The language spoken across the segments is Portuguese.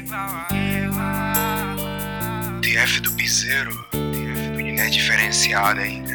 TF do piseiro, menina é diferenciada, hein?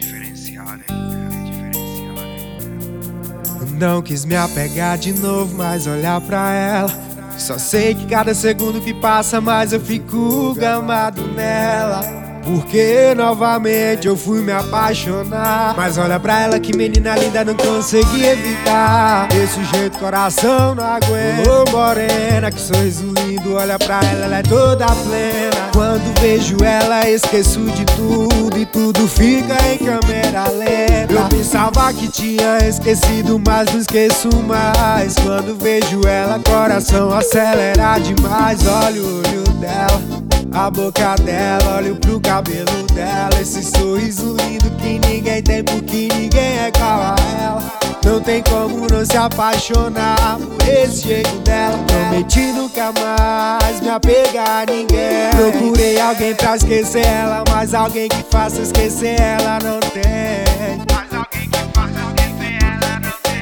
Não quis me apegar de novo, mas olhar pra ela. Só sei que cada segundo que passa mais eu fico gamado nela. Porque novamente eu fui me apaixonar. Mas olha pra ela, que menina linda, não consegui evitar. Desse jeito coração não aguenta. Ô morena, que sorriso lindo, olha pra ela, ela é toda plena. Quando vejo ela esqueço de tudo e tudo fica em câmera lenta. Eu pensava que tinha esquecido, mas não esqueço mais. Quando vejo ela, coração acelera demais. Olha o olho dela, a boca dela, olho pro cabelo dela. Esse sorriso lindo que ninguém tem, porque ninguém é igual a ela. Não tem como não se apaixonar por esse jeito dela. Prometi nunca mais me apegar a ninguém. Procurei alguém pra esquecer ela, mas alguém que faça esquecer ela não tem. Mas alguém que faça esquecer ela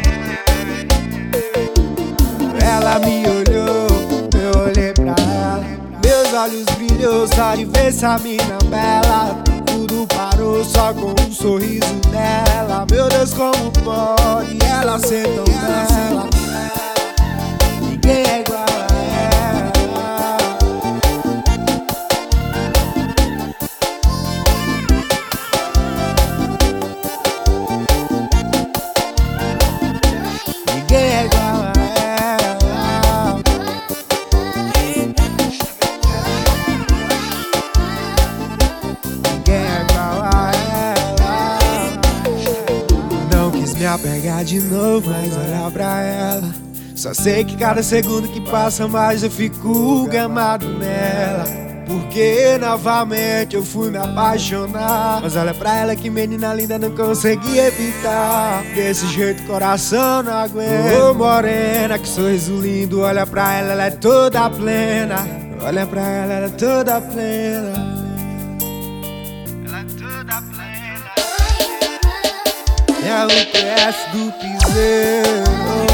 não tem. Ela me olhou, eu olhei pra ela. Meus olhos brilhou só de ver essa mina bela. Tudo parou só com um sorriso dela. Meu Deus, como pode ela ser tão bela? Ninguém é igual a ela. Ninguém é igual a ela. Me apegar de novo, mas olhar pra ela. Só sei que cada segundo que passa mais eu fico gamado nela. Porque novamente eu fui me apaixonar. Mas olha pra ela, que menina linda, não consegui evitar. Desse jeito coração não aguenta. Ô morena, que sorriso lindo, olha pra ela, ela é toda plena. Olha pra ela, ela é toda plena. Ela é toda plena. É o TF do piseiro.